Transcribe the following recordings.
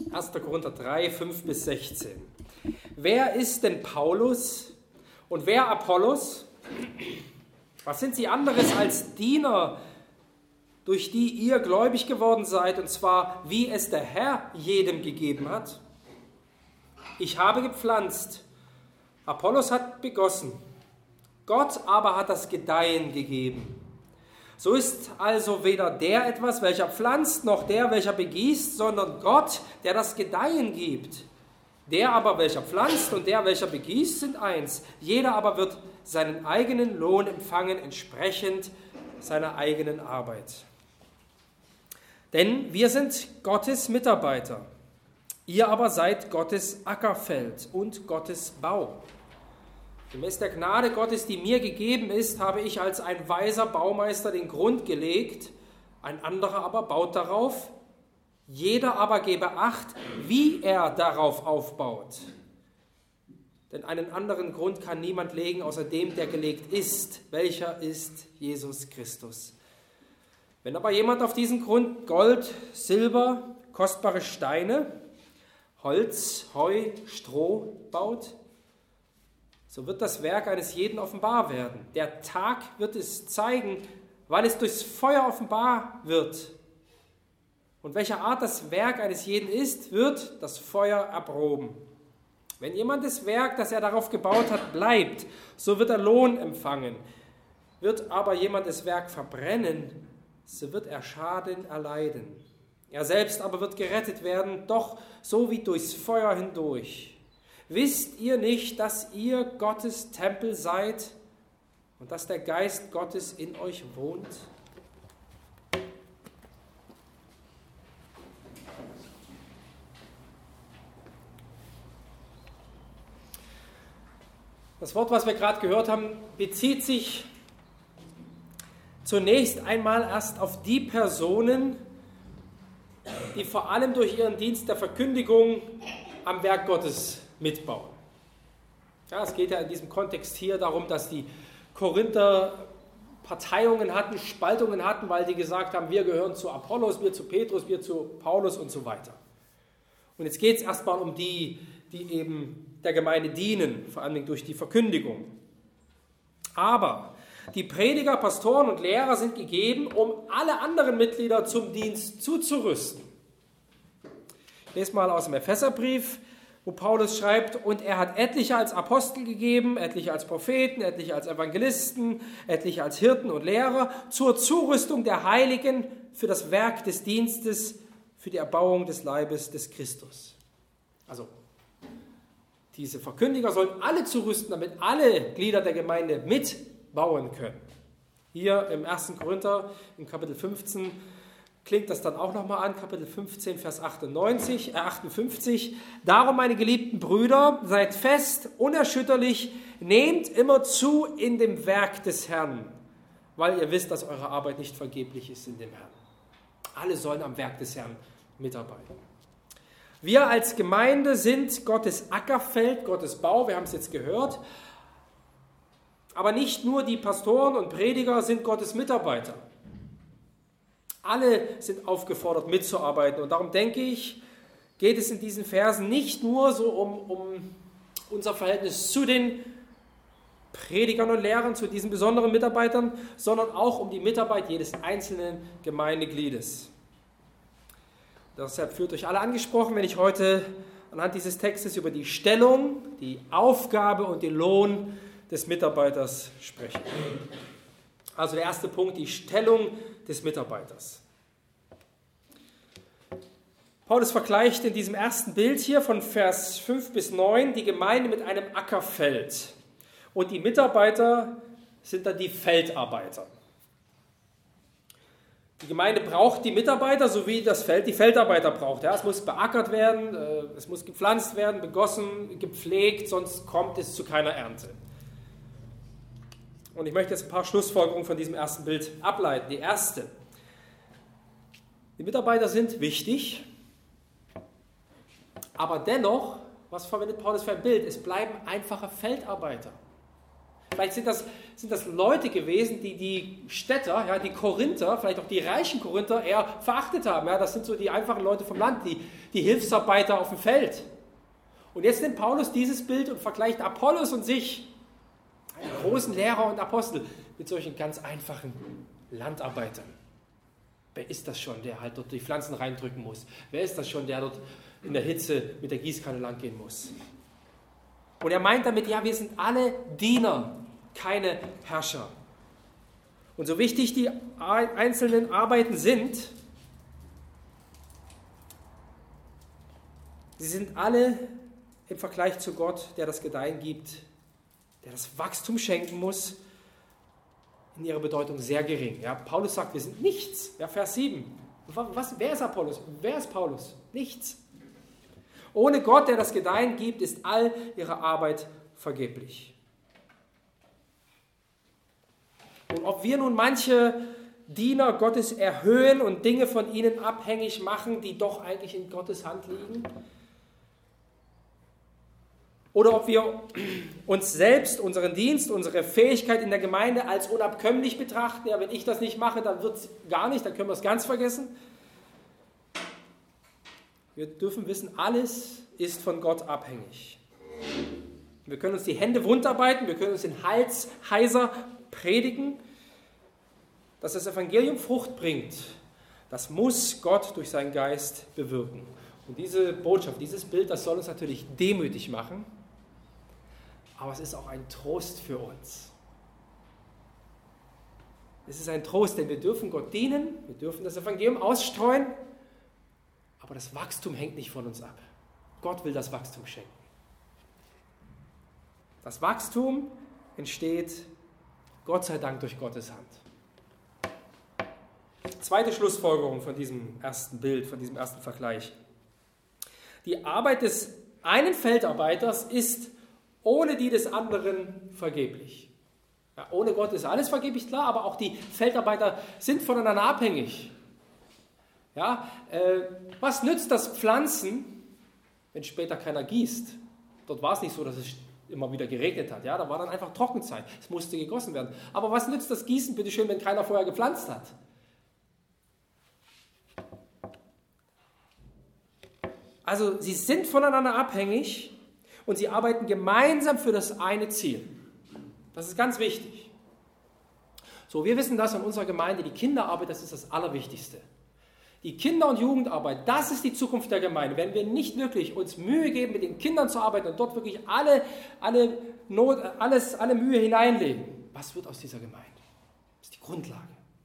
1. Korinther 3, 5 bis 16. Wer ist denn Paulus und wer Apollos? Was sind sie anderes als Diener, durch die ihr gläubig geworden seid, und zwar, wie es der Herr jedem gegeben hat? Ich habe gepflanzt, Apollos hat begossen, Gott aber hat das Gedeihen gegeben. So ist also weder der etwas, welcher pflanzt, noch der, welcher begießt, sondern Gott, der das Gedeihen gibt. Der aber, welcher pflanzt, und der, welcher begießt, sind eins. Jeder aber wird seinen eigenen Lohn empfangen, entsprechend seiner eigenen Arbeit. Denn wir sind Gottes Mitarbeiter. Ihr aber seid Gottes Ackerfeld und Gottes Bau. Gemäß der Gnade Gottes, die mir gegeben ist, habe ich als ein weiser Baumeister den Grund gelegt, ein anderer aber baut darauf. Jeder aber gebe Acht, wie er darauf aufbaut. Denn einen anderen Grund kann niemand legen, außer dem, der gelegt ist. Welcher ist Jesus Christus? Wenn aber jemand auf diesen Grund Gold, Silber, kostbare Steine, Holz, Heu, Stroh baut, so wird das Werk eines jeden offenbar werden. Der Tag wird es zeigen, weil es durchs Feuer offenbar wird. Und welcher Art das Werk eines jeden ist, wird das Feuer erproben. Wenn jemand das Werk, das er darauf gebaut hat, bleibt, so wird er Lohn empfangen. Wird aber jemand das Werk verbrennen, so wird er Schaden erleiden. Er selbst aber wird gerettet werden, doch so wie durchs Feuer hindurch. Wisst ihr nicht, dass ihr Gottes Tempel seid und dass der Geist Gottes in euch wohnt? Das Wort, was wir gerade gehört haben, bezieht sich zunächst einmal erst auf die Personen, die vor allem durch ihren Dienst der Verkündigung am Werk Gottes mitbauen. Ja, es geht ja in diesem Kontext hier darum, dass die Korinther Parteiungen hatten, Spaltungen hatten, weil die gesagt haben, wir gehören zu Apollos, wir zu Petrus, wir zu Paulus und so weiter. Und jetzt geht es erstmal um die eben der Gemeinde dienen, vor allem durch die Verkündigung. Aber die Prediger, Pastoren und Lehrer sind gegeben, um alle anderen Mitglieder zum Dienst zuzurüsten. Ich lese mal aus dem Epheserbrief, wo Paulus schreibt, und er hat etliche als Apostel gegeben, etliche als Propheten, etliche als Evangelisten, etliche als Hirten und Lehrer, zur Zurüstung der Heiligen für das Werk des Dienstes, für die Erbauung des Leibes des Christus. Also, diese Verkündiger sollen alle zurüsten, damit alle Glieder der Gemeinde mitbauen können. Hier im 1. Korinther, im Kapitel 15, klingt das dann auch nochmal an, Kapitel 15, Vers 58. Darum, meine geliebten Brüder, seid fest, unerschütterlich, nehmt immer zu in dem Werk des Herrn, weil ihr wisst, dass eure Arbeit nicht vergeblich ist in dem Herrn. Alle sollen am Werk des Herrn mitarbeiten. Wir als Gemeinde sind Gottes Ackerfeld, Gottes Bau, wir haben es jetzt gehört, aber nicht nur die Pastoren und Prediger sind Gottes Mitarbeiter. Alle sind aufgefordert, mitzuarbeiten. Und darum denke ich, geht es in diesen Versen nicht nur so um unser Verhältnis zu den Predigern und Lehrern, zu diesen besonderen Mitarbeitern, sondern auch um die Mitarbeit jedes einzelnen Gemeindegliedes. Deshalb fühlt euch alle angesprochen, wenn ich heute anhand dieses Textes über die Stellung, die Aufgabe und den Lohn des Mitarbeiters spreche. Also der erste Punkt, die Stellung des Mitarbeiters. Paulus vergleicht in diesem ersten Bild hier von Vers 5 bis 9 die Gemeinde mit einem Ackerfeld. Und die Mitarbeiter sind dann die Feldarbeiter. Die Gemeinde braucht die Mitarbeiter, so wie das Feld die Feldarbeiter braucht. Ja, es muss beackert werden, es muss gepflanzt werden, begossen, gepflegt, sonst kommt es zu keiner Ernte. Und ich möchte jetzt ein paar Schlussfolgerungen von diesem ersten Bild ableiten. Die erste: Die Mitarbeiter sind wichtig, aber dennoch, was verwendet Paulus für ein Bild? Es bleiben einfache Feldarbeiter. Vielleicht sind das Leute gewesen, die die Städter, ja, die Korinther, vielleicht auch die reichen Korinther eher verachtet haben. Ja, das sind so die einfachen Leute vom Land, die Hilfsarbeiter auf dem Feld. Und jetzt nimmt Paulus dieses Bild und vergleicht Apollos und sich, einen großen Lehrer und Apostel, mit solchen ganz einfachen Landarbeitern. Wer ist das schon, der halt dort die Pflanzen reindrücken muss? Wer ist das schon, der dort in der Hitze mit der Gießkanne langgehen muss? Und er meint damit, ja, wir sind alle Diener, keine Herrscher. Und so wichtig die einzelnen Arbeiten sind, sie sind alle im Vergleich zu Gott, der das Gedeihen gibt, der das Wachstum schenken muss, in ihrer Bedeutung sehr gering. Ja, Paulus sagt, wir sind nichts. Ja, Vers 7. Wer ist Apollos? Wer ist Paulus? Nichts. Ohne Gott, der das Gedeihen gibt, ist all ihre Arbeit vergeblich. Und ob wir nun manche Diener Gottes erhöhen und Dinge von ihnen abhängig machen, die doch eigentlich in Gottes Hand liegen, oder ob wir uns selbst, unseren Dienst, unsere Fähigkeit in der Gemeinde als unabkömmlich betrachten. Ja, wenn ich das nicht mache, dann wird es gar nicht, dann können wir es ganz vergessen. Wir dürfen wissen, alles ist von Gott abhängig. Wir können uns die Hände wundarbeiten, wir können uns den Hals heiser predigen. Dass das Evangelium Frucht bringt, das muss Gott durch seinen Geist bewirken. Und diese Botschaft, dieses Bild, das soll uns natürlich demütig machen. Aber es ist auch ein Trost für uns. Es ist ein Trost, denn wir dürfen Gott dienen, wir dürfen das Evangelium ausstreuen, aber das Wachstum hängt nicht von uns ab. Gott will das Wachstum schenken. Das Wachstum entsteht, Gott sei Dank, durch Gottes Hand. Zweite Schlussfolgerung von diesem ersten Bild, von diesem ersten Vergleich. Die Arbeit des einen Feldarbeiters ist ohne die des anderen vergeblich. Ja, ohne Gott ist alles vergeblich, klar, aber auch die Feldarbeiter sind voneinander abhängig. Ja, was nützt das Pflanzen, wenn später keiner gießt? Dort war es nicht so, dass es immer wieder geregnet hat. Ja, da war dann einfach Trockenzeit. Es musste gegossen werden. Aber was nützt das Gießen, bitteschön, wenn keiner vorher gepflanzt hat? Also sie sind voneinander abhängig und sie arbeiten gemeinsam für das eine Ziel. Das ist ganz wichtig. So, wir wissen das in unserer Gemeinde, die Kinderarbeit, das ist das Allerwichtigste. Die Kinder- und Jugendarbeit, das ist die Zukunft der Gemeinde. Wenn wir nicht wirklich uns Mühe geben, mit den Kindern zu arbeiten und dort wirklich alle Mühe hineinlegen, was wird aus dieser Gemeinde? Das ist die Grundlage.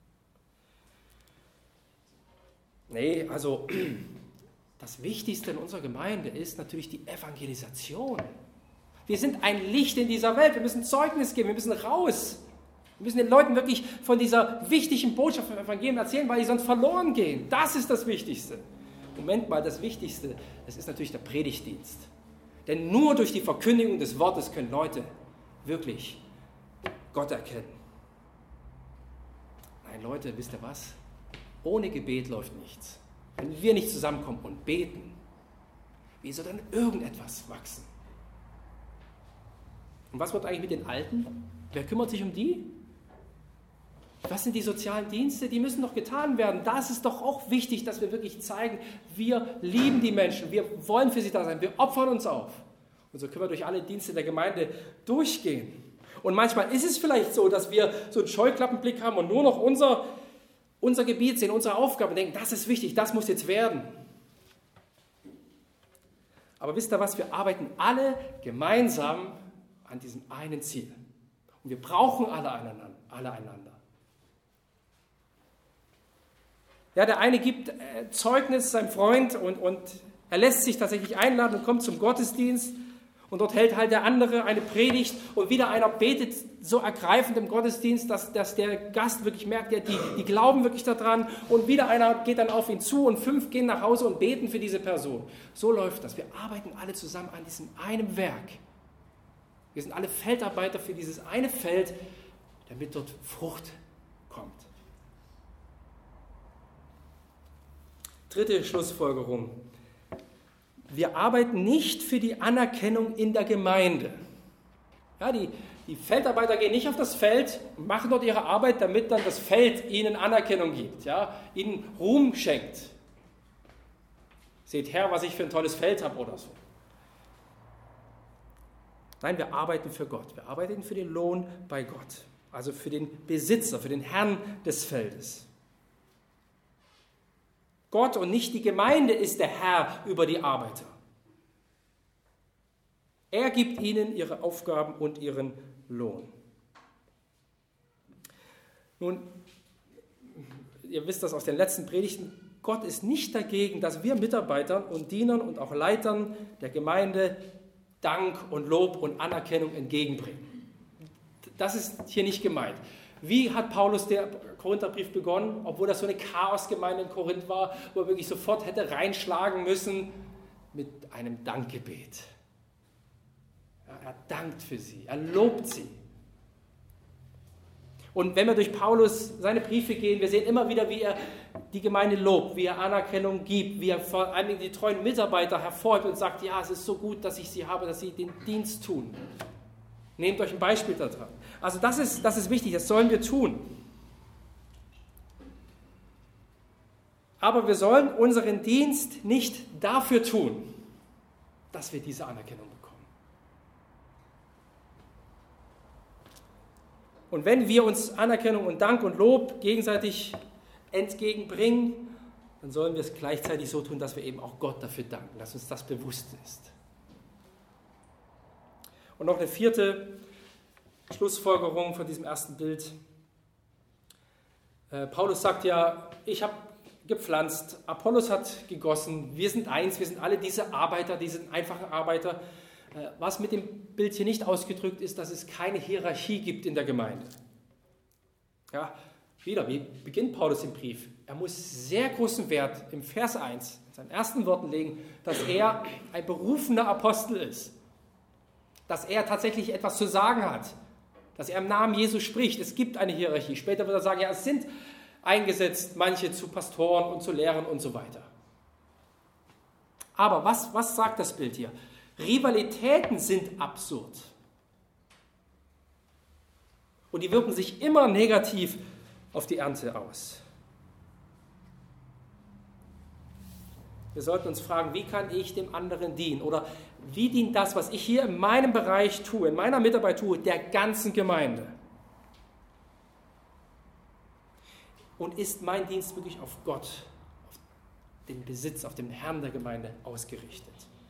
Nee, also das Wichtigste in unserer Gemeinde ist natürlich die Evangelisation. Wir sind ein Licht in dieser Welt. Wir müssen Zeugnis geben. Wir müssen raus. Wir müssen den Leuten wirklich von dieser wichtigen Botschaft vom Evangelium erzählen, weil die sonst verloren gehen. Das ist das Wichtigste. Moment mal, das Wichtigste, das ist natürlich der Predigtdienst. Denn nur durch die Verkündigung des Wortes können Leute wirklich Gott erkennen. Nein, Leute, wisst ihr was? Ohne Gebet läuft nichts. Wenn wir nicht zusammenkommen und beten, wie soll dann irgendetwas wachsen? Und was wird eigentlich mit den Alten? Wer kümmert sich um die? Was sind die sozialen Dienste? Die müssen doch getan werden. Das ist doch auch wichtig, dass wir wirklich zeigen, wir lieben die Menschen, wir wollen für sie da sein, wir opfern uns auf. Und so können wir durch alle Dienste der Gemeinde durchgehen. Und manchmal ist es vielleicht so, dass wir so einen Scheuklappenblick haben und nur noch unser Gebiet sehen, unsere Aufgabe und denken, das ist wichtig, das muss jetzt werden. Aber wisst ihr was, wir arbeiten alle gemeinsam an diesem einen Ziel. Und wir brauchen alle einander. Ja, der eine gibt Zeugnis seinem Freund und er lässt sich tatsächlich einladen und kommt zum Gottesdienst und dort hält halt der andere eine Predigt und wieder einer betet so ergreifend im Gottesdienst, dass der Gast wirklich merkt, ja, die glauben wirklich daran und wieder einer geht dann auf ihn zu und 5 gehen nach Hause und beten für diese Person. So läuft das. Wir arbeiten alle zusammen an diesem einen Werk. Wir sind alle Feldarbeiter für dieses eine Feld, damit dort Frucht kommt. Dritte Schlussfolgerung. Wir arbeiten nicht für die Anerkennung in der Gemeinde. Ja, Die Feldarbeiter gehen nicht auf das Feld, machen dort ihre Arbeit, damit dann das Feld ihnen Anerkennung gibt, ja, ihnen Ruhm schenkt. Seht her, was ich für ein tolles Feld habe oder so. Nein, wir arbeiten für Gott. Wir arbeiten für den Lohn bei Gott. Also für den Besitzer, für den Herrn des Feldes. Gott und nicht die Gemeinde ist der Herr über die Arbeiter. Er gibt ihnen ihre Aufgaben und ihren Lohn. Nun, ihr wisst das aus den letzten Predigten, Gott ist nicht dagegen, dass wir Mitarbeitern und Dienern und auch Leitern der Gemeinde Dank und Lob und Anerkennung entgegenbringen. Das ist hier nicht gemeint. Wie hat Paulus den Korintherbrief begonnen, obwohl das so eine Chaosgemeinde in Korinth war, wo er wirklich sofort hätte reinschlagen müssen? Mit einem Dankgebet. Ja, er dankt für sie, er lobt sie. Und wenn wir durch Paulus seine Briefe gehen, wir sehen immer wieder, wie er die Gemeinde lobt, wie er Anerkennung gibt, wie er vor allem die treuen Mitarbeiter hervorhebt und sagt, ja, es ist so gut, dass ich sie habe, dass sie den Dienst tun. Nehmt euch ein Beispiel daran. Also das ist wichtig, das sollen wir tun. Aber wir sollen unseren Dienst nicht dafür tun, dass wir diese Anerkennung bekommen. Und wenn wir uns Anerkennung und Dank und Lob gegenseitig entgegenbringen, dann sollen wir es gleichzeitig so tun, dass wir eben auch Gott dafür danken, dass uns das bewusst ist. Und noch eine vierte Schlussfolgerung von diesem ersten Bild. Paulus sagt ja, ich habe gepflanzt, Apollos hat gegossen, wir sind eins, wir sind alle diese Arbeiter, diese einfachen Arbeiter. Was mit dem Bild hier nicht ausgedrückt ist, dass es keine Hierarchie gibt in der Gemeinde. Ja, wieder, wie beginnt Paulus den Brief? Er muss sehr großen Wert im Vers 1, in seinen ersten Worten legen, dass er ein berufener Apostel ist. Dass er tatsächlich etwas zu sagen hat. Dass er im Namen Jesu spricht. Es gibt eine Hierarchie. Später wird er sagen, ja, es sind eingesetzt manche zu Pastoren und zu Lehrern und so weiter. Aber was sagt das Bild hier? Rivalitäten sind absurd. Und die wirken sich immer negativ auf die Ernte aus. Wir sollten uns fragen, wie kann ich dem anderen dienen? Oder wie dient das, was ich hier in meinem Bereich tue, in meiner Mitarbeit tue, der ganzen Gemeinde? Und ist mein Dienst wirklich auf Gott, auf den Besitz, auf den Herrn der Gemeinde ausgerichtet?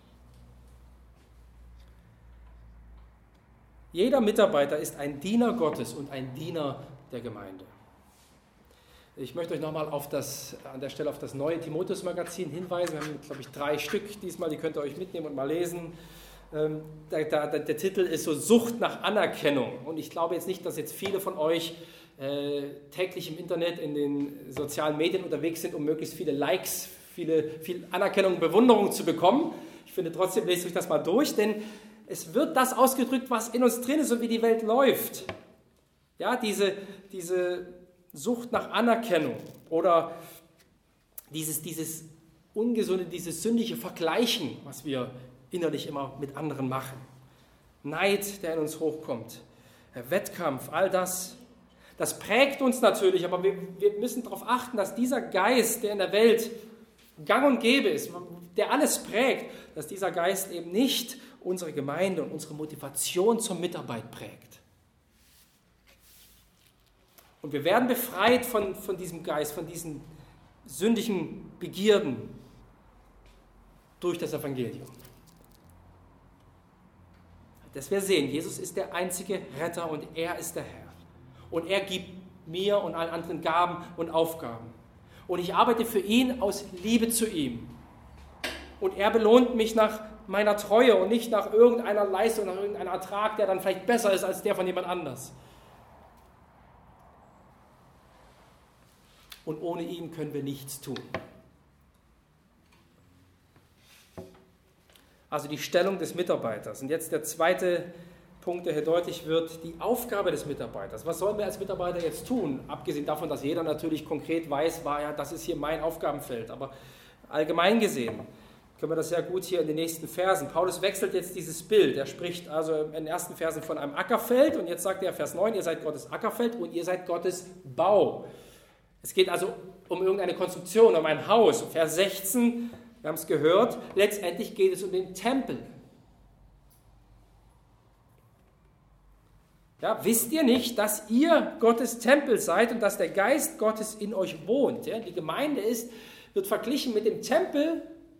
Jeder Mitarbeiter ist ein Diener Gottes und ein Diener der Gemeinde. Ich möchte euch nochmal an der Stelle auf das neue Timotheus-Magazin hinweisen. Wir haben, glaube ich, 3 Stück diesmal, die könnt ihr euch mitnehmen und mal lesen. Der Titel ist so Sucht nach Anerkennung. Und ich glaube jetzt nicht, dass jetzt viele von euch täglich im Internet, in den sozialen Medien unterwegs sind, um möglichst viele Likes, viel Anerkennung und Bewunderung zu bekommen. Ich finde trotzdem, lest euch das mal durch, denn es wird das ausgedrückt, was in uns drin ist und wie die Welt läuft. Ja, diese Sucht nach Anerkennung oder dieses ungesunde, dieses sündige Vergleichen, was wir innerlich immer mit anderen machen. Neid, der in uns hochkommt. Der Wettkampf, all das prägt uns natürlich, aber wir müssen darauf achten, dass dieser Geist, der in der Welt gang und gäbe ist, der alles prägt, dass dieser Geist eben nicht unsere Gemeinde und unsere Motivation zur Mitarbeit prägt. Und wir werden befreit von diesem Geist, von diesen sündigen Begierden durch das Evangelium. Dass wir sehen, Jesus ist der einzige Retter und er ist der Herr. Und er gibt mir und allen anderen Gaben und Aufgaben. Und ich arbeite für ihn aus Liebe zu ihm. Und er belohnt mich nach meiner Treue und nicht nach irgendeiner Leistung, nach irgendeinem Ertrag, der dann vielleicht besser ist als der von jemand anders. Und ohne ihn können wir nichts tun. Also die Stellung des Mitarbeiters. Und jetzt der zweite Punkt, der hier deutlich wird, die Aufgabe des Mitarbeiters. Was sollen wir als Mitarbeiter jetzt tun? Abgesehen davon, dass jeder natürlich konkret weiß, das ist hier mein Aufgabenfeld. Aber allgemein gesehen, können wir das sehr gut hier in den nächsten Versen. Paulus wechselt jetzt dieses Bild. Er spricht also in den ersten Versen von einem Ackerfeld und jetzt sagt er, Vers 9, ihr seid Gottes Ackerfeld und ihr seid Gottes Bau. Es geht also um irgendeine Konstruktion, um ein Haus. Vers 16, wir haben es gehört, letztendlich geht es um den Tempel. Ja, wisst ihr nicht, dass ihr Gottes Tempel seid und dass der Geist Gottes in euch wohnt? Ja, die Gemeinde wird verglichen mit dem Tempel,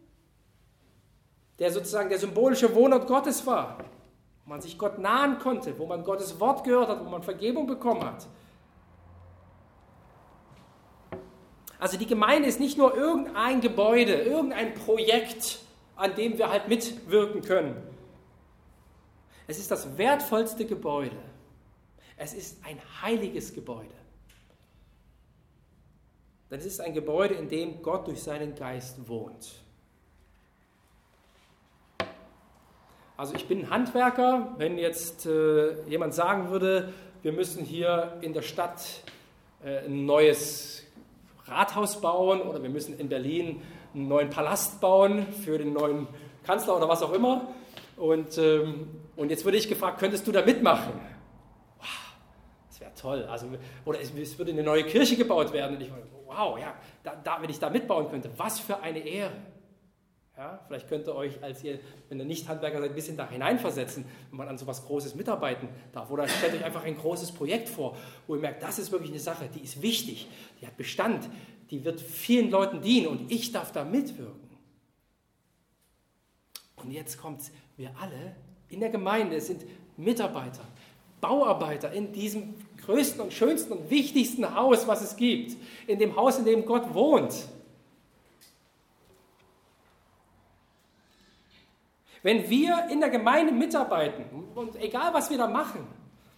der sozusagen der symbolische Wohnort Gottes war, wo man sich Gott nahen konnte, wo man Gottes Wort gehört hat, wo man Vergebung bekommen hat. Also die Gemeinde ist nicht nur irgendein Gebäude, irgendein Projekt, an dem wir halt mitwirken können. Es ist das wertvollste Gebäude. Es ist ein heiliges Gebäude. Denn es ist ein Gebäude, in dem Gott durch seinen Geist wohnt. Also ich bin ein Handwerker. Wenn jetzt jemand sagen würde, wir müssen hier in der Stadt ein neues Rathaus bauen oder wir müssen in Berlin einen neuen Palast bauen für den neuen Kanzler oder was auch immer. Und jetzt würde ich gefragt, könntest du da mitmachen? Das wäre toll. Also, oder es würde eine neue Kirche gebaut werden. Und ich meine, wow, ja, wenn ich da mitbauen könnte, was für eine Ehre. Ja, vielleicht könnt ihr euch, wenn ihr nicht Handwerker seid, ein bisschen da hineinversetzen, wenn man an so etwas Großes mitarbeiten darf. Oder stellt euch einfach ein großes Projekt vor, wo ihr merkt, das ist wirklich eine Sache, die ist wichtig, die hat Bestand, die wird vielen Leuten dienen und ich darf da mitwirken. Und jetzt kommt es, wir alle in der Gemeinde sind Mitarbeiter, Bauarbeiter in diesem größten und schönsten und wichtigsten Haus, was es gibt, in dem Haus, in dem Gott wohnt. Wenn wir in der Gemeinde mitarbeiten, und egal was wir da machen,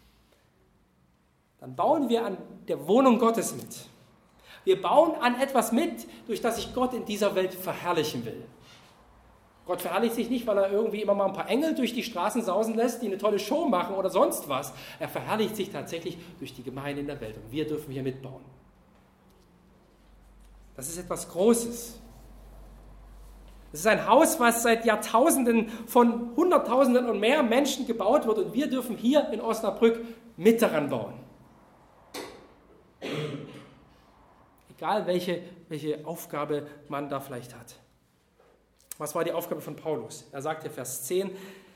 dann bauen wir an der Wohnung Gottes mit. Wir bauen an etwas mit, durch das sich Gott in dieser Welt verherrlichen will. Gott verherrlicht sich nicht, weil er irgendwie immer mal ein paar Engel durch die Straßen sausen lässt, die eine tolle Show machen oder sonst was. Er verherrlicht sich tatsächlich durch die Gemeinde in der Welt und wir dürfen hier mitbauen. Das ist etwas Großes. Es ist ein Haus, was seit Jahrtausenden von Hunderttausenden und mehr Menschen gebaut wird und wir dürfen hier in Osnabrück mit daran bauen. Egal welche Aufgabe man da vielleicht hat. Was war die Aufgabe von Paulus? Er sagt hier Vers 10,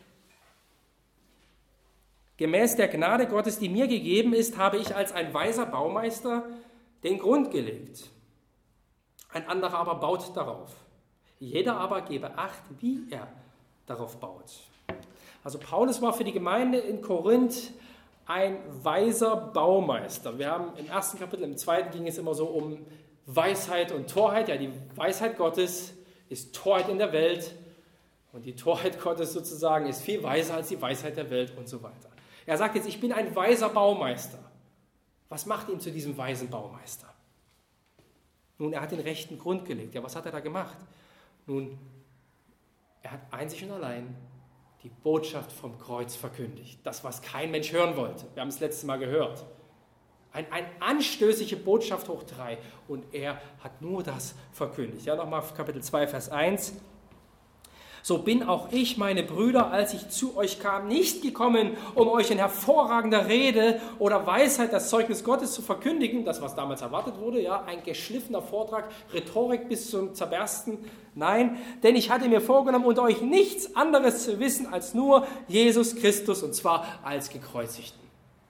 gemäß der Gnade Gottes, die mir gegeben ist, habe ich als ein weiser Baumeister den Grund gelegt. Ein anderer aber baut darauf. Jeder aber gebe Acht, wie er darauf baut. Also Paulus war für die Gemeinde in Korinth ein weiser Baumeister. Wir haben im ersten Kapitel, im zweiten ging es immer so um Weisheit und Torheit. Ja, die Weisheit Gottes ist Torheit in der Welt und die Torheit Gottes sozusagen ist viel weiser als die Weisheit der Welt und so weiter. Er sagt jetzt, ich bin ein weiser Baumeister. Was macht ihn zu diesem weisen Baumeister? Nun, er hat den rechten Grund gelegt. Ja, was hat er da gemacht? Nun, er hat einzig und allein die Botschaft vom Kreuz verkündigt. Das, was kein Mensch hören wollte. Wir haben es letztes Mal gehört. Eine anstößige Botschaft hoch 3. Und er hat nur das verkündigt. Ja, nochmal Kapitel 2, Vers 1. So bin auch ich, meine Brüder, als ich zu euch kam, nicht gekommen, um euch in hervorragender Rede oder Weisheit das Zeugnis Gottes zu verkündigen, das, was damals erwartet wurde, ja, ein geschliffener Vortrag, Rhetorik bis zum Zerbersten. Nein, denn ich hatte mir vorgenommen, unter euch nichts anderes zu wissen, als nur Jesus Christus, und zwar als Gekreuzigten.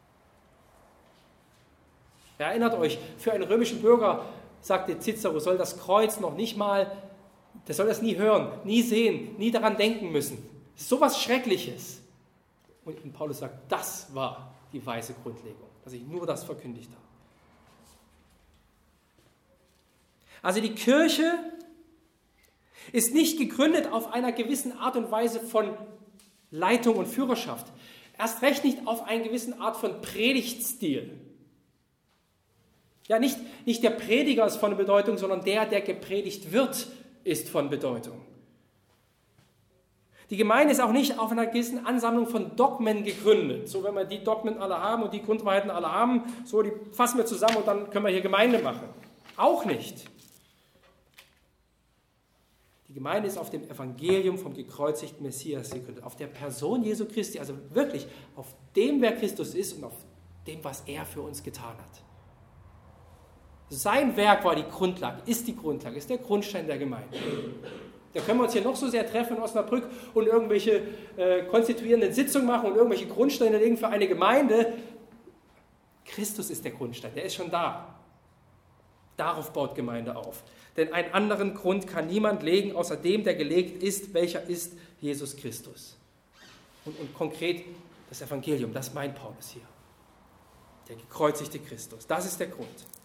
Erinnert euch, für einen römischen Bürger, sagte Cicero, soll das Kreuz noch nicht mal, der soll das nie hören, nie sehen, nie daran denken müssen. Das ist sowas Schreckliches. Und Paulus sagt, das war die weise Grundlegung, dass ich nur das verkündigt habe. Also die Kirche ist nicht gegründet auf einer gewissen Art und Weise von Leitung und Führerschaft. Erst recht nicht auf einer gewissen Art von Predigtstil. Ja, nicht der Prediger ist von Bedeutung, sondern der gepredigt wird, ist von Bedeutung. Die Gemeinde ist auch nicht auf einer gewissen Ansammlung von Dogmen gegründet. So, wenn wir die Dogmen alle haben und die Grundwahrheiten alle haben, so, die fassen wir zusammen und dann können wir hier Gemeinde machen. Auch nicht. Die Gemeinde ist auf dem Evangelium vom gekreuzigten Messias gegründet, auf der Person Jesu Christi, also wirklich auf dem, wer Christus ist und auf dem, was er für uns getan hat. Sein Werk war die Grundlage, ist der Grundstein der Gemeinde. Da können wir uns hier noch so sehr treffen in Osnabrück und irgendwelche konstituierenden Sitzungen machen und irgendwelche Grundsteine legen für eine Gemeinde. Christus ist der Grundstein, der ist schon da. Darauf baut Gemeinde auf. Denn einen anderen Grund kann niemand legen, außer dem, der gelegt ist, welcher ist Jesus Christus. Und konkret das Evangelium, das meint Paulus hier. Der gekreuzigte Christus, das ist der Grund.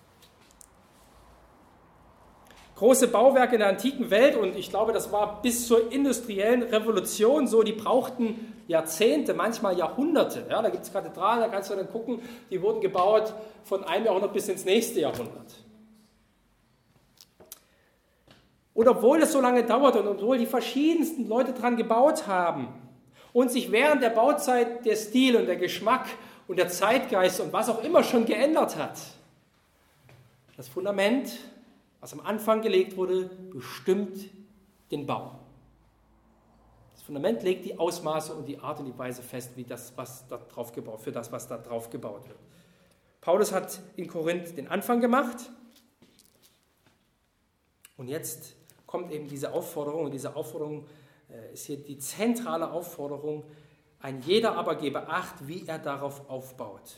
Große Bauwerke in der antiken Welt, und ich glaube, das war bis zur industriellen Revolution so, die brauchten Jahrzehnte, manchmal Jahrhunderte. Ja, da gibt es Kathedralen, da kannst du dann gucken, die wurden gebaut von einem Jahrhundert bis ins nächste Jahrhundert. Und obwohl es so lange dauert und obwohl die verschiedensten Leute dran gebaut haben und sich während der Bauzeit der Stil und der Geschmack und der Zeitgeist und was auch immer schon geändert hat, das Fundament, was am Anfang gelegt wurde, bestimmt den Bau. Das Fundament legt die Ausmaße und die Art und die Weise fest, wie das, was da drauf gebaut, für das, was da drauf gebaut wird. Paulus hat in Korinth den Anfang gemacht und jetzt kommt eben diese Aufforderung, und diese Aufforderung ist hier die zentrale Aufforderung: Ein jeder aber gebe Acht, wie er darauf aufbaut.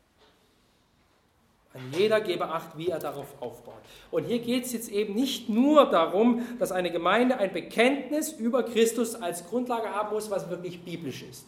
Ein jeder gebe Acht, wie er darauf aufbaut. Und hier geht es jetzt eben nicht nur darum, dass eine Gemeinde ein Bekenntnis über Christus als Grundlage haben muss, was wirklich biblisch ist.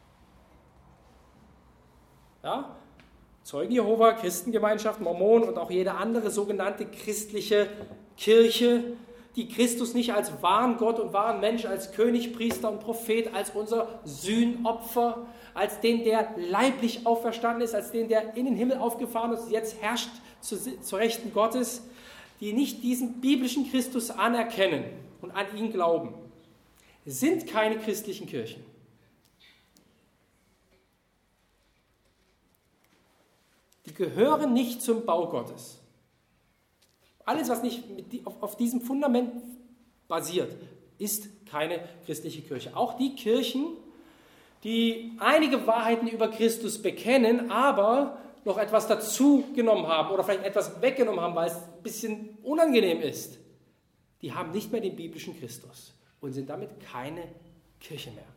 Ja? Zeugen Jehova, Christengemeinschaft, Mormonen und auch jede andere sogenannte christliche Kirche, die Christus nicht als wahren Gott und wahren Mensch, als König, Priester und Prophet, als unser Sühnopfer, als den, der leiblich auferstanden ist, als den, der in den Himmel aufgefahren ist, jetzt herrscht zur Rechten Gottes, die nicht diesen biblischen Christus anerkennen und an ihn glauben, sind keine christlichen Kirchen. Die gehören nicht zum Bau Gottes. Alles, was nicht auf diesem Fundament basiert, ist keine christliche Kirche. Auch die Kirchen, die einige Wahrheiten über Christus bekennen, aber noch etwas dazu genommen haben oder vielleicht etwas weggenommen haben, weil es ein bisschen unangenehm ist, die haben nicht mehr den biblischen Christus und sind damit keine Kirche mehr.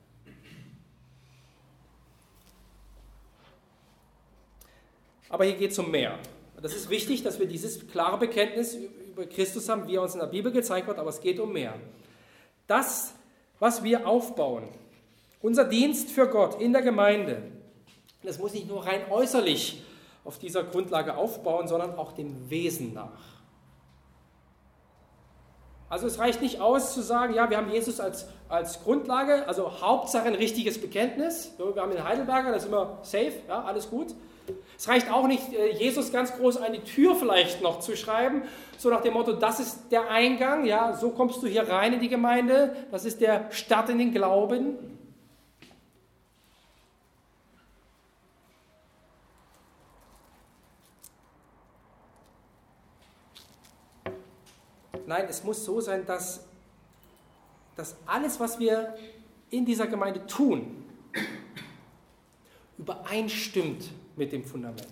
Aber hier geht es um mehr. Das ist wichtig, dass wir dieses klare Bekenntnis über Christus haben, wie er uns in der Bibel gezeigt wird, aber es geht um mehr. Das, was wir aufbauen, unser Dienst für Gott in der Gemeinde, das muss nicht nur rein äußerlich auf dieser Grundlage aufbauen, sondern auch dem Wesen nach. Also es reicht nicht aus zu sagen, ja, wir haben Jesus als Grundlage, also Hauptsache ein richtiges Bekenntnis. So, wir haben den Heidelberger, da sind wir safe, ja, alles gut. Es reicht auch nicht, Jesus ganz groß an die Tür vielleicht noch zu schreiben, so nach dem Motto, das ist der Eingang, ja, so kommst du hier rein in die Gemeinde, das ist der Start in den Glauben. Nein, es muss so sein, dass alles, was wir in dieser Gemeinde tun, übereinstimmt mit dem Fundament.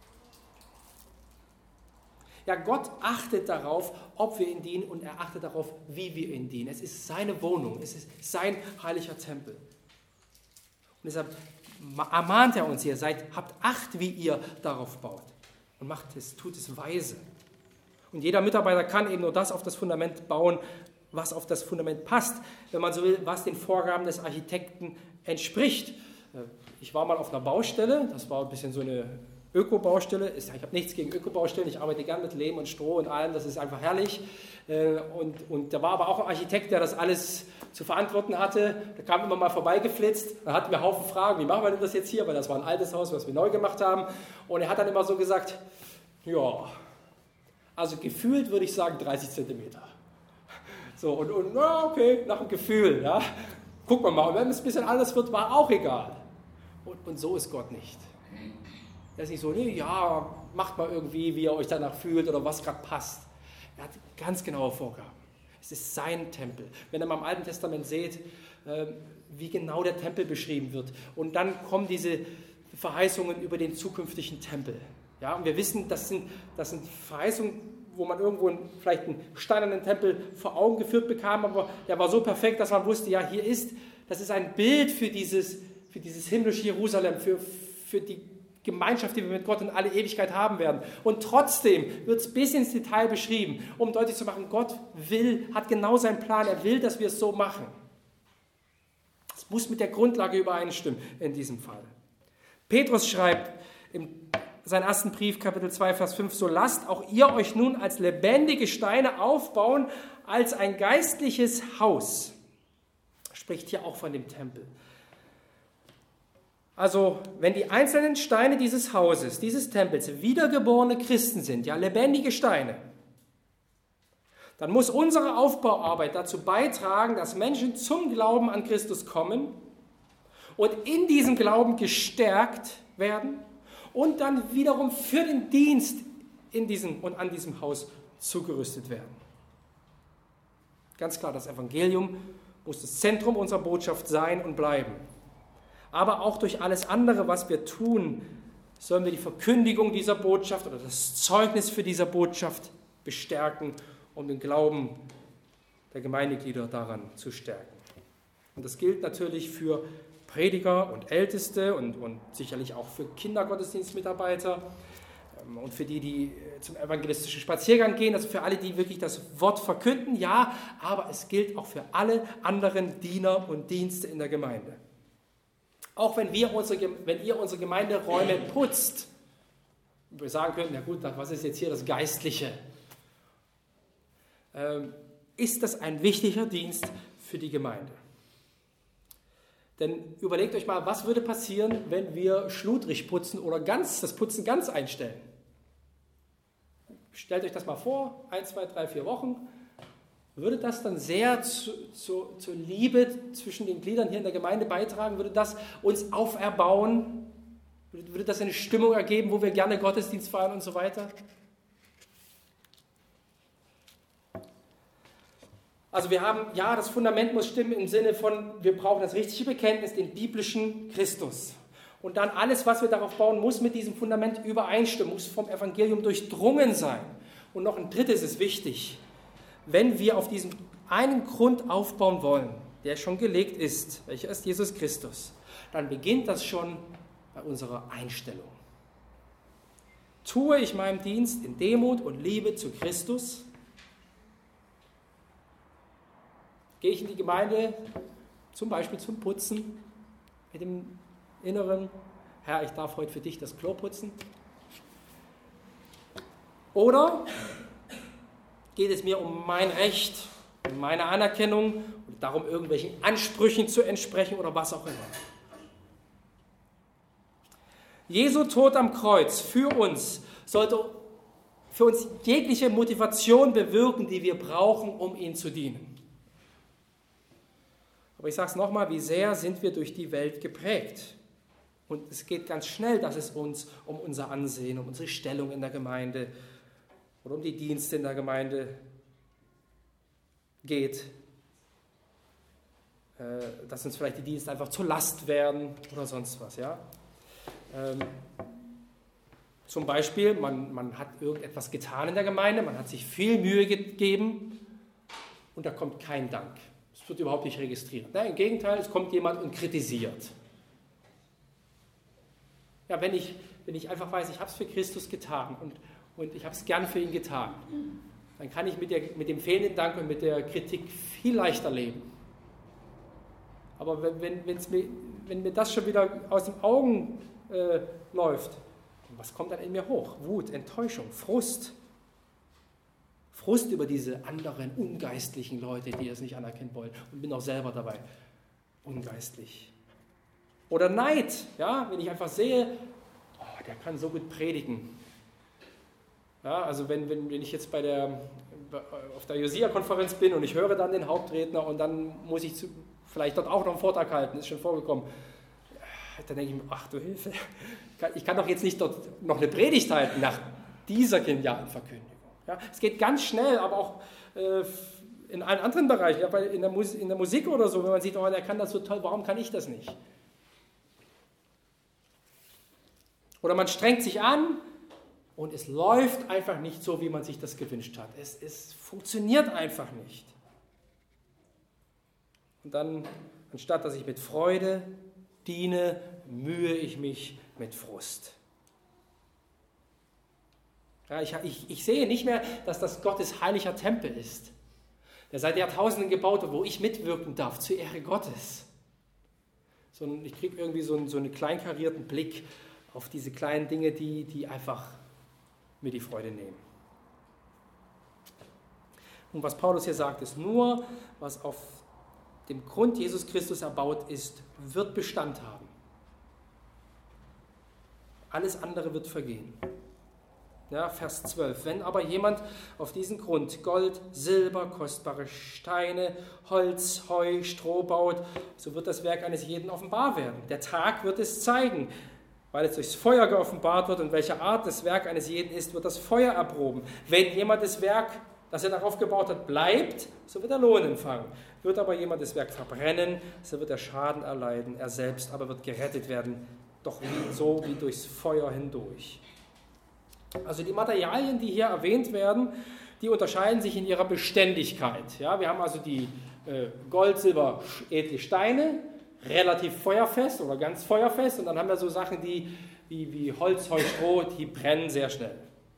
Ja, Gott achtet darauf, ob wir ihn dienen, und er achtet darauf, wie wir ihn dienen. Es ist seine Wohnung, es ist sein heiliger Tempel. Und deshalb ermahnt er uns hier, habt Acht, wie ihr darauf baut. Und tut es weise. Und jeder Mitarbeiter kann eben nur das auf das Fundament bauen, was auf das Fundament passt, wenn man so will, was den Vorgaben des Architekten entspricht. Ich war mal auf einer Baustelle, das war ein bisschen so eine Öko-Baustelle. Ich habe nichts gegen Öko-Baustellen, ich arbeite gern mit Lehm und Stroh und allem, das ist einfach herrlich. Und da war aber auch ein Architekt, der das alles zu verantworten hatte. Der kam immer mal vorbeigeflitzt, da hatten wir einen Haufen Fragen, wie machen wir denn das jetzt hier, weil das war ein altes Haus, was wir neu gemacht haben. Und er hat dann immer so gesagt, ja, also gefühlt würde ich sagen 30 Zentimeter. So, und okay, nach dem Gefühl, ja. Gucken wir mal, und wenn es ein bisschen anders wird, war auch egal. Und so ist Gott nicht. Er ist nicht so, nee, ja, macht mal irgendwie, wie ihr euch danach fühlt oder was gerade passt. Er hat ganz genaue Vorgaben. Es ist sein Tempel. Wenn ihr mal im Alten Testament seht, wie genau der Tempel beschrieben wird. Und dann kommen diese Verheißungen über den zukünftigen Tempel. Ja, und wir wissen, das sind Verheißungen, wo man irgendwo vielleicht einen steinernen Tempel vor Augen geführt bekam, aber der war so perfekt, dass man wusste, ja, das ist ein Bild für dieses himmlische Jerusalem, für die Gemeinschaft, die wir mit Gott in alle Ewigkeit haben werden. Und trotzdem wird es bis ins Detail beschrieben, um deutlich zu machen, Gott hat genau seinen Plan, er will, dass wir es so machen. Es muss mit der Grundlage übereinstimmen in diesem Fall. Petrus schreibt in seinem ersten Brief, Kapitel 2, Vers 5, so lasst auch ihr euch nun als lebendige Steine aufbauen, als ein geistliches Haus. Er spricht hier auch von dem Tempel. Also, wenn die einzelnen Steine dieses Hauses, dieses Tempels, wiedergeborene Christen sind, ja, lebendige Steine, dann muss unsere Aufbauarbeit dazu beitragen, dass Menschen zum Glauben an Christus kommen und in diesem Glauben gestärkt werden und dann wiederum für den Dienst in diesem und an diesem Haus zugerüstet werden. Ganz klar, das Evangelium muss das Zentrum unserer Botschaft sein und bleiben. Aber auch durch alles andere, was wir tun, sollen wir die Verkündigung dieser Botschaft oder das Zeugnis für diese Botschaft bestärken, um den Glauben der Gemeindeglieder daran zu stärken. Und das gilt natürlich für Prediger und Älteste und sicherlich auch für Kindergottesdienstmitarbeiter und für die zum evangelistischen Spaziergang gehen, also für alle, die wirklich das Wort verkünden, ja, aber es gilt auch für alle anderen Diener und Dienste in der Gemeinde. Auch wenn ihr unsere Gemeinderäume putzt, und wir sagen könnten, ja gut, was ist jetzt hier das Geistliche? Ist das ein wichtiger Dienst für die Gemeinde? Denn überlegt euch mal, was würde passieren, wenn wir schludrig putzen oder das Putzen ganz einstellen? Stellt euch das mal vor, 1, 2, 3, 4 Wochen. Würde das dann sehr zur Liebe zwischen den Gliedern hier in der Gemeinde beitragen? Würde das uns auferbauen? Würde das eine Stimmung ergeben, wo wir gerne Gottesdienst feiern und so weiter? Also wir haben, ja, das Fundament muss stimmen im Sinne von, wir brauchen das richtige Bekenntnis, den biblischen Christus. Und dann alles, was wir darauf bauen, muss mit diesem Fundament übereinstimmen, muss vom Evangelium durchdrungen sein. Und noch ein drittes ist wichtig. Wenn wir auf diesem einen Grund aufbauen wollen, der schon gelegt ist, welcher ist Jesus Christus, dann beginnt das schon bei unserer Einstellung. Tue ich meinen Dienst in Demut und Liebe zu Christus? Gehe ich in die Gemeinde zum Beispiel zum Putzen mit dem Inneren, Herr, ich darf heute für dich das Klo putzen? Oder geht es mir um mein Recht, um meine Anerkennung und darum, irgendwelchen Ansprüchen zu entsprechen oder was auch immer? Jesu Tod am Kreuz für uns sollte für uns jegliche Motivation bewirken, die wir brauchen, um ihm zu dienen. Aber ich sage es nochmal, wie sehr sind wir durch die Welt geprägt? Und es geht ganz schnell, dass es uns um unser Ansehen, um unsere Stellung in der Gemeinde oder um die Dienste in der Gemeinde geht. Dass uns vielleicht die Dienste einfach zur Last werden oder sonst was. Ja? Zum Beispiel, man hat irgendetwas getan in der Gemeinde, man hat sich viel Mühe gegeben und da kommt kein Dank. Es wird überhaupt nicht registriert. Nein, im Gegenteil, es kommt jemand und kritisiert. Ja, wenn ich einfach weiß, ich habe es für Christus getan und ich habe es gern für ihn getan, dann kann ich mit dem fehlenden Dank und mit der Kritik viel leichter leben. Aber wenn mir das schon wieder aus den Augen läuft, was kommt dann in mir hoch? Wut, Enttäuschung, Frust. Frust über diese anderen ungeistlichen Leute, die es nicht anerkennen wollen und bin auch selber dabei ungeistlich. Oder Neid, ja, wenn ich einfach sehe, oh, der kann so gut predigen. Ja, also wenn ich jetzt auf der Josia-Konferenz bin und ich höre dann den Hauptredner und dann muss ich vielleicht dort auch noch einen Vortrag halten, ist schon vorgekommen. Dann denke ich mir, ach du Hilfe, ich kann doch jetzt nicht dort noch eine Predigt halten nach dieser genialen Verkündigung. Ja, es geht ganz schnell, aber auch in allen anderen Bereichen, ja, in der Musik oder so, wenn man sieht, oh, der kann das so toll, warum kann ich das nicht? Oder man strengt sich an und es läuft einfach nicht so, wie man sich das gewünscht hat. Es funktioniert einfach nicht. Und dann, anstatt dass ich mit Freude diene, mühe ich mich mit Frust. Ja, ich sehe nicht mehr, dass das Gottes heiliger Tempel ist, der seit Jahrtausenden gebaut wird, wo ich mitwirken darf, zur Ehre Gottes. Sondern ich kriege irgendwie so einen kleinkarierten Blick auf diese kleinen Dinge, die einfach mir die Freude nehmen. Und was Paulus hier sagt, ist, nur was auf dem Grund Jesus Christus erbaut ist, wird Bestand haben. Alles andere wird vergehen. Ja, Vers 12. Wenn aber jemand auf diesen Grund Gold, Silber, kostbare Steine, Holz, Heu, Stroh baut, so wird das Werk eines jeden offenbar werden. Der Tag wird es zeigen, weil es durchs Feuer geoffenbart wird und welche Art das Werk eines jeden ist, wird das Feuer erproben. Wenn jemand das Werk, das er darauf gebaut hat, bleibt, so wird er Lohn empfangen. Wird aber jemand das Werk verbrennen, so wird er Schaden erleiden. Er selbst aber wird gerettet werden, doch so wie durchs Feuer hindurch. Also die Materialien, die hier erwähnt werden, die unterscheiden sich in ihrer Beständigkeit. Ja, wir haben also die Gold, Silber, edle Steine, relativ feuerfest oder ganz feuerfest, und dann haben wir so Sachen, wie Holz, Heu, Stroh, die brennen sehr schnell.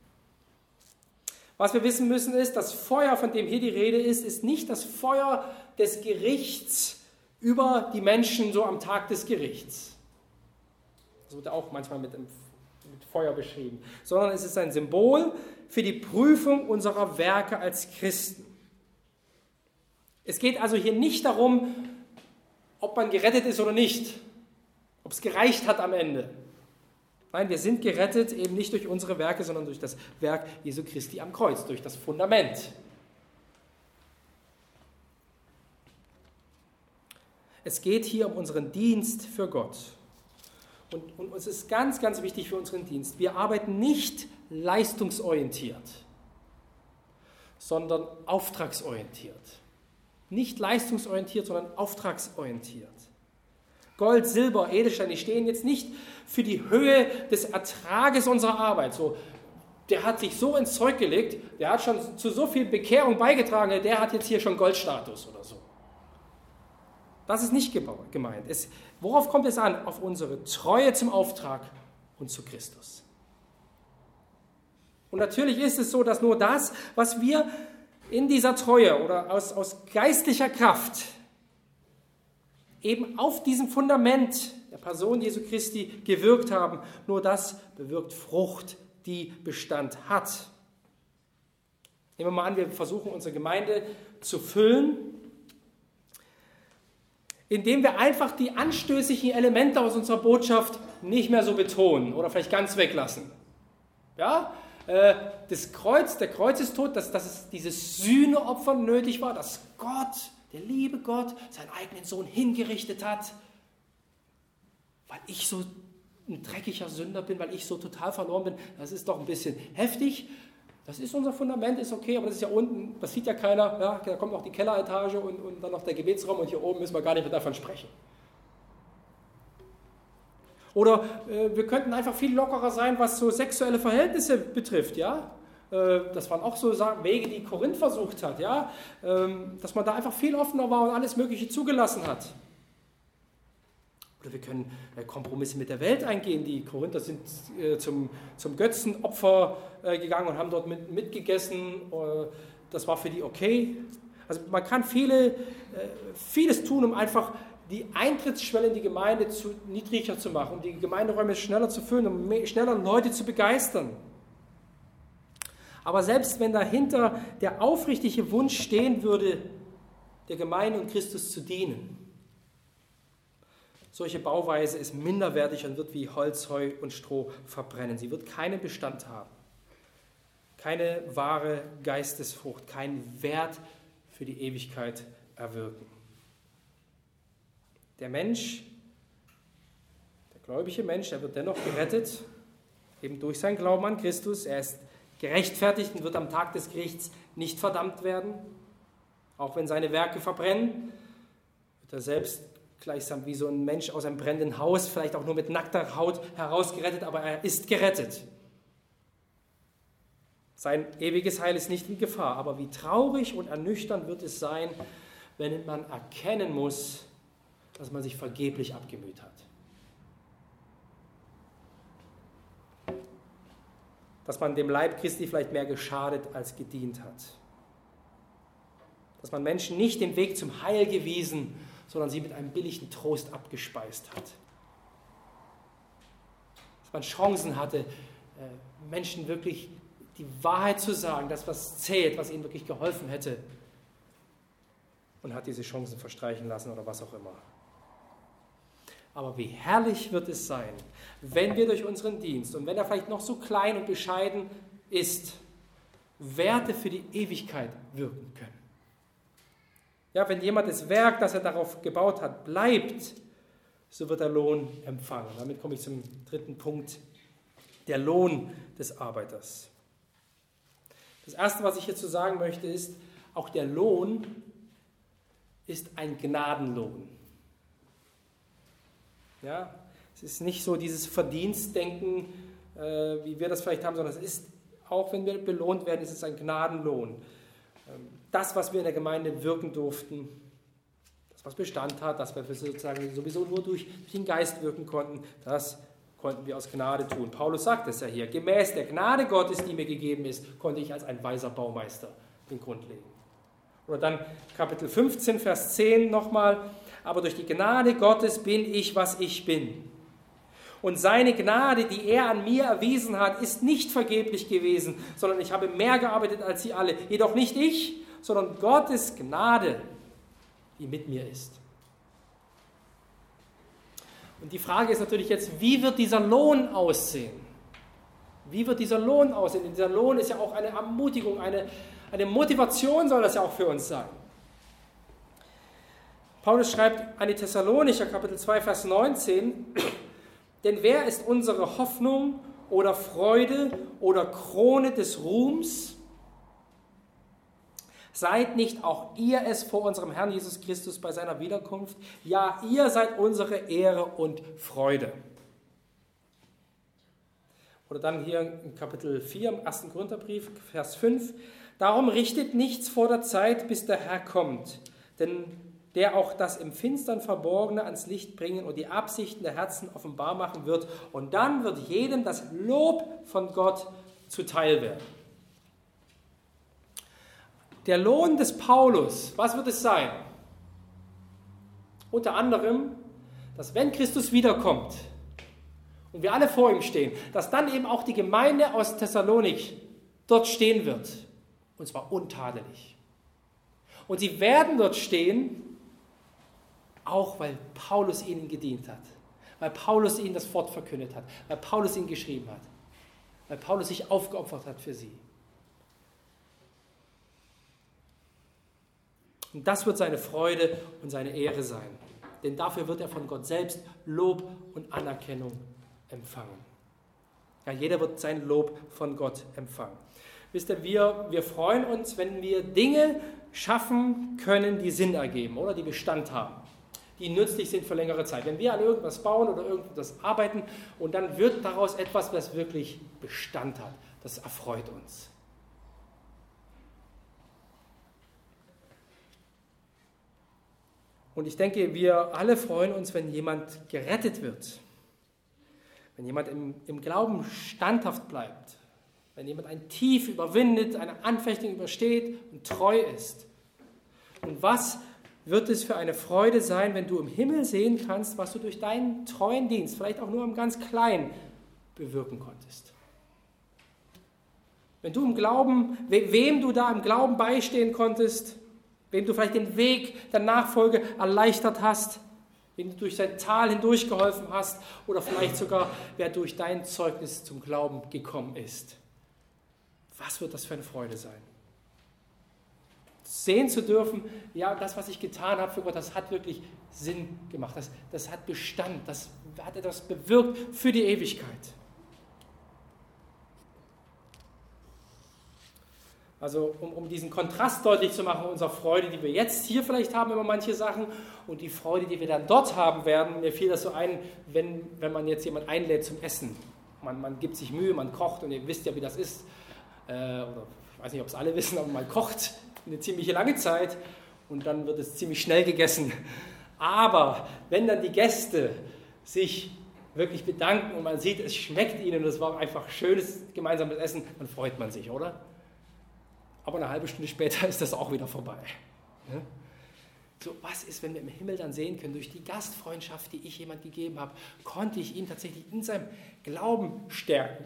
Was wir wissen müssen ist, das Feuer, von dem hier die Rede ist nicht das Feuer des Gerichts über die Menschen so am Tag des Gerichts. Das wird auch manchmal mit Feuer beschrieben, sondern es ist ein Symbol für die Prüfung unserer Werke als Christen. Es geht also hier nicht darum, ob man gerettet ist oder nicht, ob es gereicht hat am Ende. Nein, wir sind gerettet eben nicht durch unsere Werke, sondern durch das Werk Jesu Christi am Kreuz, durch das Fundament. Es geht hier um unseren Dienst für Gott. Und es ist ganz, ganz wichtig für unseren Dienst. Wir arbeiten nicht leistungsorientiert, sondern auftragsorientiert. Nicht leistungsorientiert, sondern auftragsorientiert. Gold, Silber, Edelsteine, die stehen jetzt nicht für die Höhe des Ertrages unserer Arbeit. So, der hat sich so ins Zeug gelegt, der hat schon zu so viel Bekehrung beigetragen, der hat jetzt hier schon Goldstatus oder so. Das ist nicht gemeint. Worauf kommt es an? Auf unsere Treue zum Auftrag und zu Christus. Und natürlich ist es so, dass nur das, was wir in dieser Treue oder aus geistlicher Kraft eben auf diesem Fundament der Person Jesu Christi gewirkt haben, nur das bewirkt Frucht, die Bestand hat. Nehmen wir mal an, wir versuchen unsere Gemeinde zu füllen, indem wir einfach die anstößigen Elemente aus unserer Botschaft nicht mehr so betonen oder vielleicht ganz weglassen. Ja? Der Kreuzestod, dass es dieses Sühneopfer nötig war, dass Gott, der liebe Gott, seinen eigenen Sohn hingerichtet hat, weil ich so ein dreckiger Sünder bin, weil ich so total verloren bin. Das ist doch ein bisschen heftig. Das ist unser Fundament, ist okay, aber das ist ja unten, das sieht ja keiner. Ja, da kommt noch die Kelleretage und dann noch der Gebetsraum und hier oben müssen wir gar nicht mehr davon sprechen. Oder wir könnten einfach viel lockerer sein, was so sexuelle Verhältnisse betrifft. Ja? Das waren auch so Wege, die Korinth versucht hat. Ja? Dass man da einfach viel offener war und alles Mögliche zugelassen hat. Oder wir können Kompromisse mit der Welt eingehen. Die Korinther sind zum Götzenopfer gegangen und haben dort mitgegessen. Das war für die okay. Also man kann vieles tun, um einfach die Eintrittsschwelle in die Gemeinde niedriger zu machen, um die Gemeinderäume schneller zu füllen, um schneller Leute zu begeistern. Aber selbst wenn dahinter der aufrichtige Wunsch stehen würde, der Gemeinde und Christus zu dienen, solche Bauweise ist minderwertig und wird wie Holz, Heu und Stroh verbrennen. Sie wird keinen Bestand haben, keine wahre Geistesfrucht, keinen Wert für die Ewigkeit erwirken. Der Mensch, der gläubige Mensch, der wird dennoch gerettet, eben durch seinen Glauben an Christus. Er ist gerechtfertigt und wird am Tag des Gerichts nicht verdammt werden. Auch wenn seine Werke verbrennen, wird er selbst gleichsam wie so ein Mensch aus einem brennenden Haus, vielleicht auch nur mit nackter Haut herausgerettet, aber er ist gerettet. Sein ewiges Heil ist nicht in Gefahr, aber wie traurig und ernüchternd wird es sein, wenn man erkennen muss, dass man sich vergeblich abgemüht hat. Dass man dem Leib Christi vielleicht mehr geschadet als gedient hat. Dass man Menschen nicht den Weg zum Heil gewiesen, sondern sie mit einem billigen Trost abgespeist hat. Dass man Chancen hatte, Menschen wirklich die Wahrheit zu sagen, das, was zählt, was ihnen wirklich geholfen hätte, und hat diese Chancen verstreichen lassen oder was auch immer. Aber wie herrlich wird es sein, wenn wir durch unseren Dienst, und wenn er vielleicht noch so klein und bescheiden ist, Werte für die Ewigkeit wirken können. Ja, wenn jemand das Werk, das er darauf gebaut hat, bleibt, so wird er Lohn empfangen. Damit komme ich zum dritten Punkt, der Lohn des Arbeiters. Das Erste, was ich hierzu sagen möchte, ist, auch der Lohn ist ein Gnadenlohn. Ja, es ist nicht so dieses Verdienstdenken, wie wir das vielleicht haben, sondern es ist, auch wenn wir belohnt werden, ist es ein Gnadenlohn. Das, was wir in der Gemeinde wirken durften, das, was Bestand hat, das, was wir sozusagen sowieso nur durch den Geist wirken konnten, das konnten wir aus Gnade tun. Paulus sagt es ja hier, gemäß der Gnade Gottes, die mir gegeben ist, konnte ich als ein weiser Baumeister den Grund legen. Oder dann Kapitel 15, Vers 10 nochmal, aber durch die Gnade Gottes bin ich, was ich bin. Und seine Gnade, die er an mir erwiesen hat, ist nicht vergeblich gewesen, sondern ich habe mehr gearbeitet als sie alle. Jedoch nicht ich, sondern Gottes Gnade, die mit mir ist. Und die Frage ist natürlich jetzt, wie wird dieser Lohn aussehen? Wie wird dieser Lohn aussehen? Denn dieser Lohn ist ja auch eine Ermutigung, eine Motivation soll das ja auch für uns sein. Paulus schreibt an die Thessalonicher, Kapitel 2, Vers 19, denn wer ist unsere Hoffnung oder Freude oder Krone des Ruhms? Seid nicht auch ihr es vor unserem Herrn Jesus Christus bei seiner Wiederkunft? Ja, ihr seid unsere Ehre und Freude. Oder dann hier in Kapitel 4 im 1. Korintherbrief, Vers 5. Darum richtet nichts vor der Zeit, bis der Herr kommt, denn der auch das im Finstern Verborgene ans Licht bringen und die Absichten der Herzen offenbar machen wird. Und dann wird jedem das Lob von Gott zuteil werden. Der Lohn des Paulus, was wird es sein? Unter anderem, dass wenn Christus wiederkommt und wir alle vor ihm stehen, dass dann eben auch die Gemeinde aus Thessalonik dort stehen wird. Und zwar untadelig. Und sie werden dort stehen, auch weil Paulus ihnen gedient hat, weil Paulus ihnen das Wort verkündet hat, weil Paulus ihnen geschrieben hat, weil Paulus sich aufgeopfert hat für sie. Und das wird seine Freude und seine Ehre sein, denn dafür wird er von Gott selbst Lob und Anerkennung empfangen. Ja, jeder wird sein Lob von Gott empfangen. Wisst ihr, wir freuen uns, wenn wir Dinge schaffen können, die Sinn ergeben oder die Bestand haben, die nützlich sind für längere Zeit. Wenn wir an irgendwas bauen oder irgendwas arbeiten und dann wird daraus etwas, was wirklich Bestand hat, das erfreut uns. Und ich denke, wir alle freuen uns, wenn jemand gerettet wird, wenn jemand im Glauben standhaft bleibt, wenn jemand ein Tief überwindet, eine Anfechtung übersteht und treu ist. Und was wird es für eine Freude sein, wenn du im Himmel sehen kannst, was du durch deinen treuen Dienst, vielleicht auch nur im ganz Kleinen, bewirken konntest. Wenn du im Glauben, wem du da im Glauben beistehen konntest, wem du vielleicht den Weg der Nachfolge erleichtert hast, wem du durch sein Tal hindurch geholfen hast oder vielleicht sogar, wer durch dein Zeugnis zum Glauben gekommen ist. Was wird das für eine Freude sein? Sehen zu dürfen, ja, das, was ich getan habe für Gott, das hat wirklich Sinn gemacht, das hat Bestand, das hat etwas bewirkt für die Ewigkeit. Also um diesen Kontrast deutlich zu machen, unsere Freude, die wir jetzt hier vielleicht haben über manche Sachen und die Freude, die wir dann dort haben werden. Mir fiel das so ein, wenn man jetzt jemanden einlädt zum Essen. Man gibt sich Mühe, man kocht und ihr wisst ja, wie das ist. Oder ich weiß nicht, ob es alle wissen, aber man kocht eine ziemlich lange Zeit und dann wird es ziemlich schnell gegessen. Aber wenn dann die Gäste sich wirklich bedanken und man sieht, es schmeckt ihnen und es war einfach schönes gemeinsames Essen, dann freut man sich, oder? Aber eine halbe Stunde später ist das auch wieder vorbei. Ja? So, was ist, wenn wir im Himmel dann sehen können, durch die Gastfreundschaft, die ich jemand gegeben habe, konnte ich ihn tatsächlich in seinem Glauben stärken?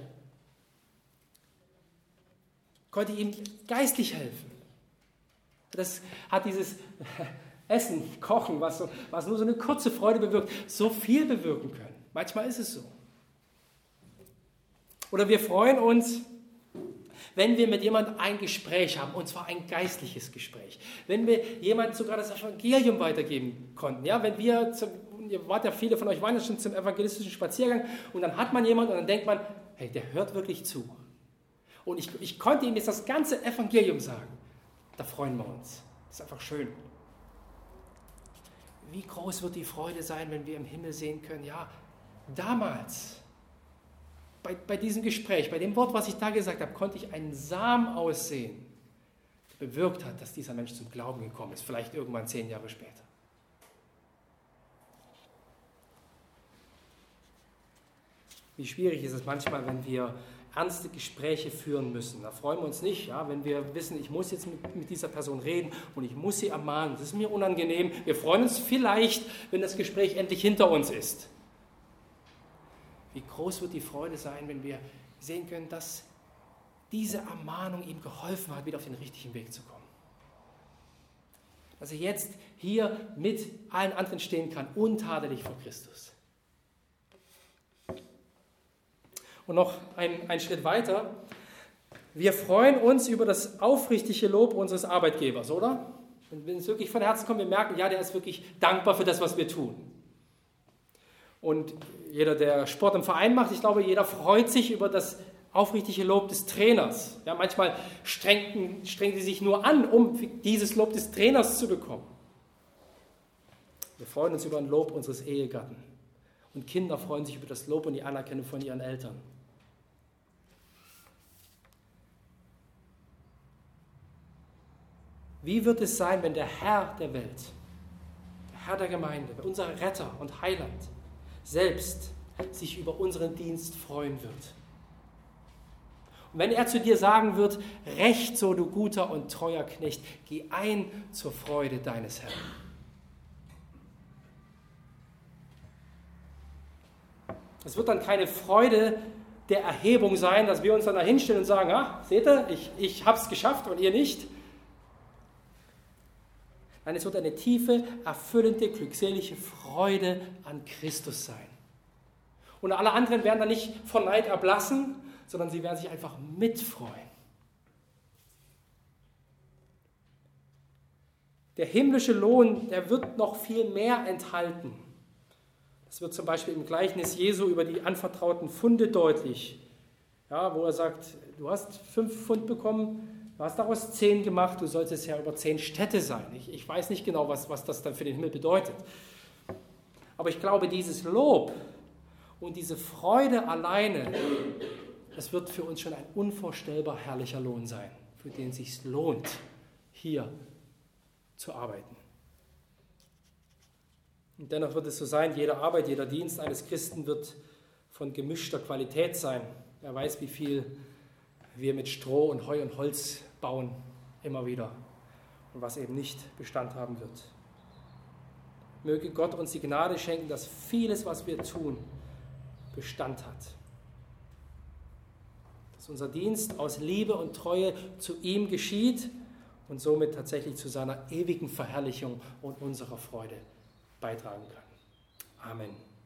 Konnte ihm geistlich helfen? Das hat dieses Essen, Kochen, was nur so eine kurze Freude bewirkt, so viel bewirken können. Manchmal ist es so. Oder wir freuen uns, wenn wir mit jemandem ein Gespräch haben, und zwar ein geistliches Gespräch. Wenn wir jemandem sogar das Evangelium weitergeben konnten. Ja, wenn wir, viele von euch waren ja schon zum evangelistischen Spaziergang, und dann hat man jemanden und dann denkt man, hey, der hört wirklich zu. Und ich konnte ihm jetzt das ganze Evangelium sagen. Da freuen wir uns. Das ist einfach schön. Wie groß wird die Freude sein, wenn wir im Himmel sehen können, ja, damals, bei diesem Gespräch, bei dem Wort, was ich da gesagt habe, konnte ich einen Samen aussehen, der bewirkt hat, dass dieser Mensch zum Glauben gekommen ist, vielleicht irgendwann 10 Jahre später. Wie schwierig ist es manchmal, wenn wir ernste Gespräche führen müssen. Da freuen wir uns nicht, ja, wenn wir wissen, ich muss jetzt mit dieser Person reden und ich muss sie ermahnen. Das ist mir unangenehm. Wir freuen uns vielleicht, wenn das Gespräch endlich hinter uns ist. Wie groß wird die Freude sein, wenn wir sehen können, dass diese Ermahnung ihm geholfen hat, wieder auf den richtigen Weg zu kommen. Dass er jetzt hier mit allen anderen stehen kann, untadelig vor Christus. Und noch einen Schritt weiter. Wir freuen uns über das aufrichtige Lob unseres Arbeitgebers, oder? Wenn es wirklich von Herzen kommt, wir merken, ja, der ist wirklich dankbar für das, was wir tun. Und jeder, der Sport im Verein macht, ich glaube, jeder freut sich über das aufrichtige Lob des Trainers. Ja, manchmal strengen sie sich nur an, um dieses Lob des Trainers zu bekommen. Wir freuen uns über ein Lob unseres Ehegatten. Und Kinder freuen sich über das Lob und die Anerkennung von ihren Eltern. Wie wird es sein, wenn der Herr der Welt, der Herr der Gemeinde, unser Retter und Heiland, selbst sich über unseren Dienst freuen wird? Und wenn er zu dir sagen wird, recht so, du guter und treuer Knecht, geh ein zur Freude deines Herrn. Es wird dann keine Freude der Erhebung sein, dass wir uns dann da hinstellen und sagen, ah, seht ihr, ich habe es geschafft und ihr nicht. Nein, es wird eine tiefe, erfüllende, glückselige Freude an Christus sein. Und alle anderen werden dann nicht vor Neid erblassen, sondern sie werden sich einfach mitfreuen. Der himmlische Lohn, der wird noch viel mehr enthalten. Das wird zum Beispiel im Gleichnis Jesu über die anvertrauten Pfunde deutlich. Ja, wo er sagt, du hast 5 Pfund bekommen, du hast daraus 10 gemacht, du solltest ja über 10 Städte sein. Ich weiß nicht genau, was das dann für den Himmel bedeutet. Aber ich glaube, dieses Lob und diese Freude alleine, das wird für uns schon ein unvorstellbar herrlicher Lohn sein, für den es sich lohnt, hier zu arbeiten. Und dennoch wird es so sein, jede Arbeit, jeder Dienst eines Christen wird von gemischter Qualität sein. Wer weiß, wie viel wir mit Stroh und Heu und Holz bauen, immer wieder, und was eben nicht Bestand haben wird. Möge Gott uns die Gnade schenken, dass vieles, was wir tun, Bestand hat. Dass unser Dienst aus Liebe und Treue zu ihm geschieht und somit tatsächlich zu seiner ewigen Verherrlichung und unserer Freude beitragen kann. Amen.